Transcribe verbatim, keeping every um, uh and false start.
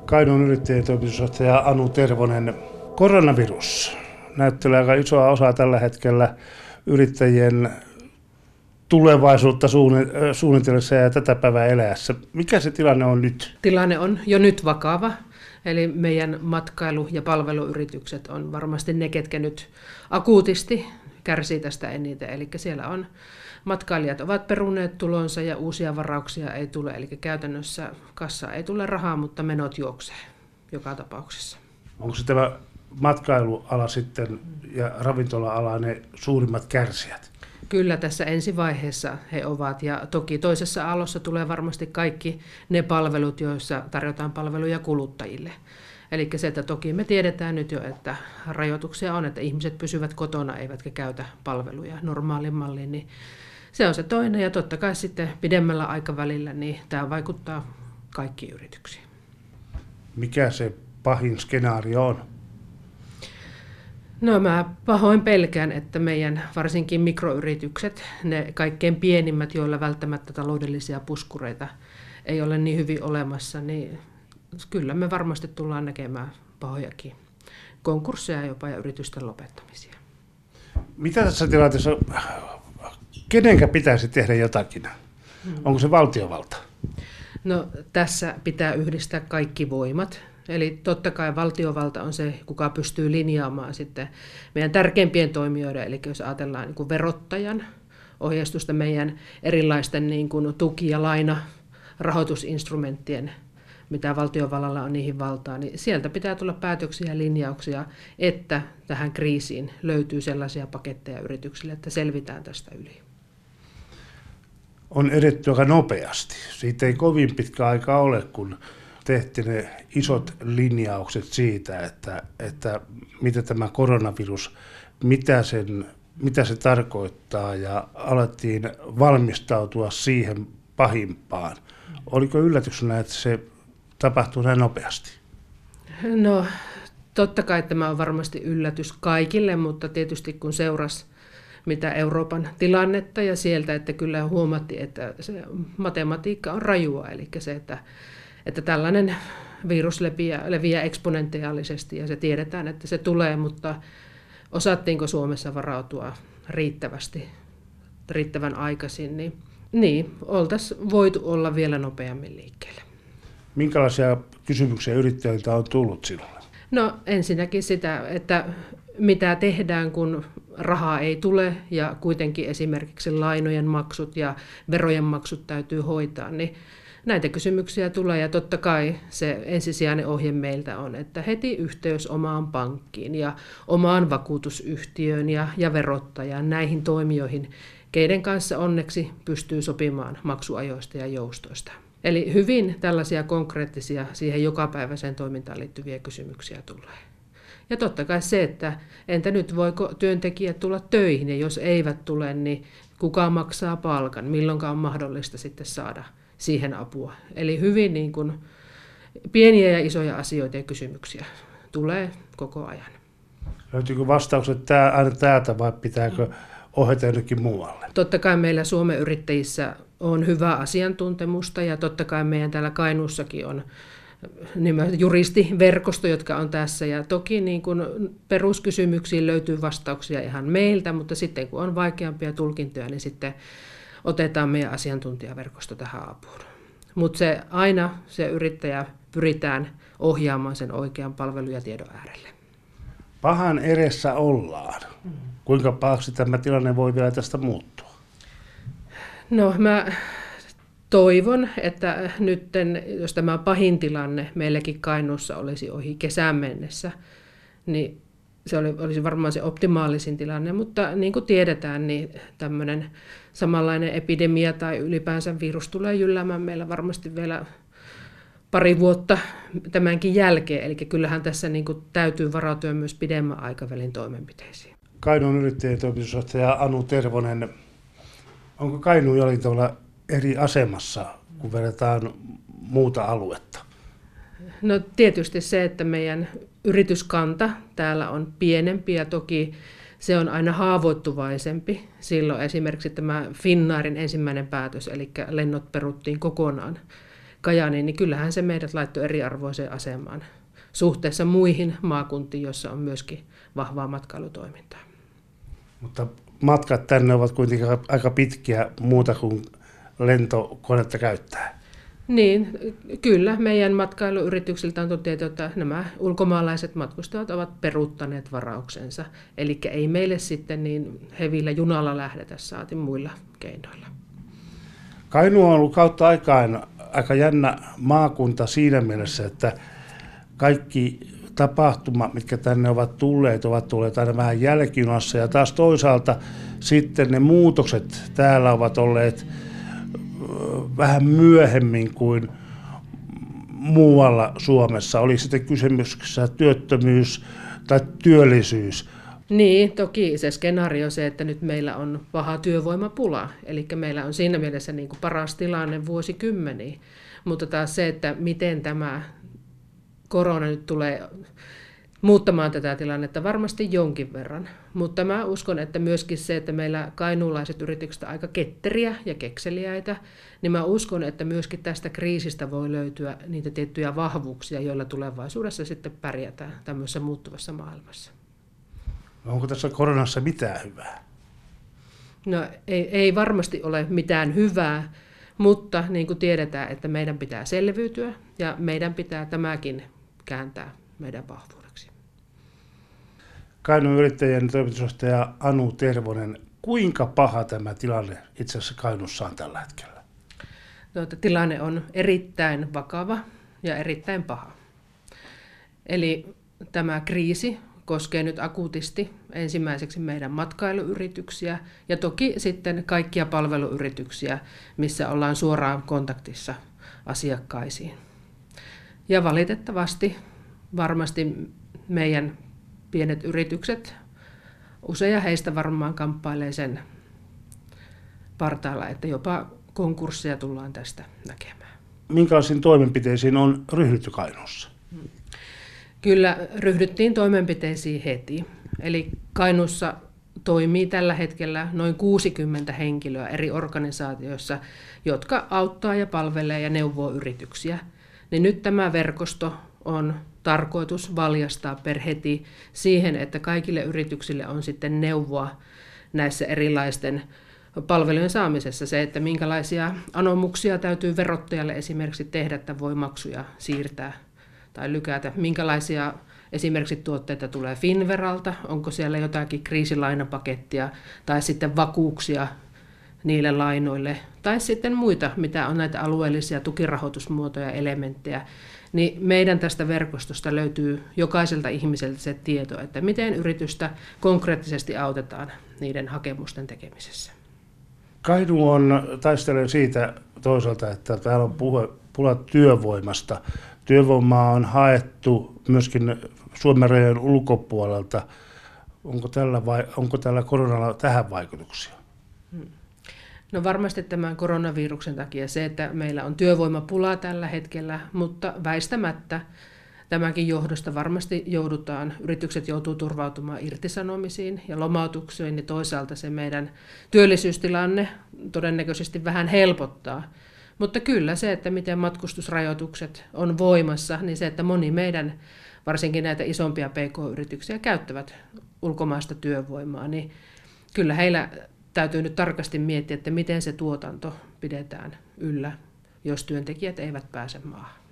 Kainuun yrittäjien toimitusjohtaja Anu Tervonen. Koronavirus näyttelee aika isoa osaa tällä hetkellä yrittäjien tulevaisuutta suunnitellessa ja tätä päivää eläessä. Mikä se tilanne on nyt? Tilanne on jo nyt vakava. Eli meidän matkailu- ja palveluyritykset on varmasti ne, ketkä nyt akuutisti kärsii tästä eniten. Eli siellä on matkailijat ovat peruneet tulonsa ja uusia varauksia ei tule. Eli käytännössä kassa ei tule rahaa, mutta menot juoksee joka tapauksessa. Onko se tämä matkailuala sitten ja ravintola-ala ne suurimmat kärsijät? Kyllä tässä ensivaiheessa he ovat, ja toki toisessa aallossa tulee varmasti kaikki ne palvelut, joissa tarjotaan palveluja kuluttajille. Eli se, että toki me tiedetään nyt jo, että rajoituksia on, että ihmiset pysyvät kotona eivätkä käytä palveluja normaalin malliin, niin se on se toinen, ja totta kai sitten pidemmällä aikavälillä niin tämä vaikuttaa kaikkiin yrityksiin. Mikä se pahin skenaario on? No mä pahoin pelkään, että meidän varsinkin mikroyritykset, ne kaikkein pienimmät, joilla välttämättä taloudellisia puskureita ei ole niin hyvin olemassa, niin kyllä me varmasti tullaan näkemään pahojakin konkursseja jopa ja yritysten lopettamisia. Mitä tässä tilanteessa, kenenkä pitäisi tehdä jotakin? Hmm. Onko se valtiovalta? No tässä pitää yhdistää kaikki voimat. Eli totta kai valtiovalta on se, kuka pystyy linjaamaan sitten meidän tärkeimpien toimijoiden, eli jos ajatellaan niin kuin verottajan ohjeistusta meidän erilaisten niin kuin tuki- ja lainarahoitusinstrumenttien, mitä valtiovallalla on niihin valtaa, niin sieltä pitää tulla päätöksiä ja linjauksia, että tähän kriisiin löytyy sellaisia paketteja yrityksille, että selvitään tästä yli. On edetty aika nopeasti. Siitä ei kovin pitkä aika ole, kun tehtiin ne isot linjaukset siitä, että, että mitä tämä koronavirus, mitä, sen, mitä se tarkoittaa, ja alettiin valmistautua siihen pahimpaan. Oliko yllätyksenä, että se tapahtui näin nopeasti? No totta kai tämä on varmasti yllätys kaikille, mutta tietysti kun seurasi mitä Euroopan tilannetta ja sieltä, että kyllä huomattiin, että se matematiikka on rajua, eli se, että että tällainen virus leviää, leviää eksponentiaalisesti ja se tiedetään, että se tulee, mutta osattiinko Suomessa varautua riittävästi, riittävän aikaisin, niin, niin oltaisiin voitu olla vielä nopeammin liikkeelle. Minkälaisia kysymyksiä yrittäjiltä on tullut sinulle? No ensinnäkin sitä, että mitä tehdään, kun rahaa ei tule ja kuitenkin esimerkiksi lainojen maksut ja verojen maksut täytyy hoitaa, niin näitä kysymyksiä tulee, ja totta kai se ensisijainen ohje meiltä on, että heti yhteys omaan pankkiin ja omaan vakuutusyhtiöön ja, ja verottajan, näihin toimijoihin, keiden kanssa onneksi pystyy sopimaan maksuajoista ja joustoista. Eli hyvin tällaisia konkreettisia siihen jokapäiväiseen toimintaan liittyviä kysymyksiä tulee. Ja totta kai se, että entä nyt voiko työntekijät tulla töihin, ja jos eivät tule, niin kuka maksaa palkan, milloinkaan on mahdollista sitten saada siihen apua. Eli hyvin niin kuin pieniä ja isoja asioita ja kysymyksiä tulee koko ajan. Löytyykö vastaukset tää, aina täältä vai pitääkö ohjata jonnekin muualle? Totta kai meillä Suomen yrittäjissä on hyvää asiantuntemusta, ja totta kai meidän täällä Kainuussakin on juristiverkosto, jotka on tässä, ja toki niin kuin peruskysymyksiin löytyy vastauksia ihan meiltä, mutta sitten kun on vaikeampia tulkintoja, niin sitten otetaan meidän asiantuntijaverkosto tähän apuun. Mutta se aina se yrittäjä pyritään ohjaamaan sen oikean palvelun ja tiedon äärelle. Pahan edessä ollaan. Kuinka pahaksi tämä tilanne voi vielä tästä muuttua? No mä toivon, että nyt, jos tämä pahin tilanne meilläkin Kainuussa olisi ohi kesään mennessä, niin se olisi varmaan se optimaalisin tilanne, mutta niin kuin tiedetään, niin tämmöinen samanlainen epidemia tai ylipäänsä virus tulee jylläämään meillä varmasti vielä pari vuotta tämänkin jälkeen. Eli kyllähän tässä niin kuin täytyy varautua myös pidemmän aikavälin toimenpiteisiin. Kainuun yrittäjien toimitusjohtaja Anu Tervonen, onko Kainuu jollain tavalla eri asemassa, kun verrataan muuta aluetta? No tietysti se, että meidän yrityskanta täällä on pienempi ja toki se on aina haavoittuvaisempi. Silloin esimerkiksi tämä Finnairin ensimmäinen päätös, eli lennot peruttiin kokonaan Kajaaniin, niin kyllähän se meidät laittoi eriarvoiseen asemaan suhteessa muihin maakuntiin, joissa on myöskin vahvaa matkailutoimintaa. Mutta matkat tänne ovat kuitenkin aika pitkiä muuta kuin lentokonetta käyttää. Niin, kyllä. Meidän matkailuyrityksiltä on todettu, että nämä ulkomaalaiset matkustajat ovat peruuttaneet varauksensa. Eli ei meille sitten niin hevillä junalla lähdetä, saati muilla keinoilla. Kainuu on ollut kautta aikaan aika jännä maakunta siinä mielessä, että kaikki tapahtumat, mitkä tänne ovat tulleet, ovat tulleet aina vähän jälkijunassa. Ja taas toisaalta sitten ne muutokset täällä ovat olleet vähän myöhemmin kuin muualla Suomessa. Oli sitten kysymyksessä työttömyys tai työllisyys. Niin, toki se skenaario on se, että nyt meillä on paha työvoimapula. Eli meillä on siinä mielessä niin kuin paras tilanne vuosikymmeniin. Mutta taas se, että miten tämä korona nyt tulee muuttamaan tätä tilannetta varmasti jonkin verran. Mutta mä uskon, että myöskin se, että meillä kainuulaiset yritykset ovat aika ketteriä ja kekseliäitä, niin mä uskon, että myöskin tästä kriisistä voi löytyä niitä tiettyjä vahvuuksia, joilla tulevaisuudessa sitten pärjätään tämmöisessä muuttuvassa maailmassa. Onko tässä koronassa mitään hyvää? No ei, ei varmasti ole mitään hyvää, mutta niin kuin tiedetään, että meidän pitää selviytyä ja meidän pitää tämäkin kääntää meidän vahvuudeksi. Kainuun yrittäjien toimitusjohtaja Anu Tervonen, kuinka paha tämä tilanne itse asiassa Kainuussa on tällä hetkellä? No, tilanne on erittäin vakava ja erittäin paha. Eli tämä kriisi koskee nyt akuutisti ensimmäiseksi meidän matkailuyrityksiä ja toki sitten kaikkia palveluyrityksiä, missä ollaan suoraan kontaktissa asiakkaisiin. Ja valitettavasti varmasti meidän pienet yritykset, useja heistä varmaan kamppailee sen partaalla, että jopa konkursseja tullaan tästä näkemään. Minkälaisiin toimenpiteisiin on ryhdytty Kainuussa? Kyllä ryhdyttiin toimenpiteisiin heti. Eli Kainuussa toimii tällä hetkellä noin kuusikymmentä henkilöä eri organisaatioissa, jotka auttaa ja palvelee ja neuvoo yrityksiä. Niin nyt tämä verkosto on tarkoitus valjastaa per heti siihen, että kaikille yrityksille on sitten neuvoa näissä erilaisten palvelujen saamisessa. Se, että minkälaisia anomuksia täytyy verottajalle esimerkiksi tehdä, että voi maksuja siirtää tai lykätä. Minkälaisia esimerkiksi tuotteita tulee Finveralta, onko siellä jotakin kriisilainapakettia tai sitten vakuuksia niille lainoille, tai sitten muita, mitä on näitä alueellisia tukirahoitusmuotoja, elementtejä, niin meidän tästä verkostosta löytyy jokaiselta ihmiseltä se tieto, että miten yritystä konkreettisesti autetaan niiden hakemusten tekemisessä. Kainuu on taistelee siitä toisaalta, että täällä on puhe, pula työvoimasta. Työvoimaa on haettu myöskin Suomen rajojen ulkopuolelta. Onko tällä, vai, onko tällä koronalla tähän vaikutuksia? Hmm. No varmasti tämän koronaviruksen takia se, että meillä on työvoimapulaa tällä hetkellä, mutta väistämättä tämänkin johdosta varmasti joudutaan, yritykset joutuu turvautumaan irtisanomisiin ja lomautuksiin, niin toisaalta se meidän työllisyystilanne todennäköisesti vähän helpottaa. Mutta kyllä se, että miten matkustusrajoitukset on voimassa, niin se, että moni meidän, varsinkin näitä isompia P K-yrityksiä käyttävät ulkomaista työvoimaa, niin kyllä heillä täytyy nyt tarkasti miettiä, että miten se tuotanto pidetään yllä, jos työntekijät eivät pääse maahan.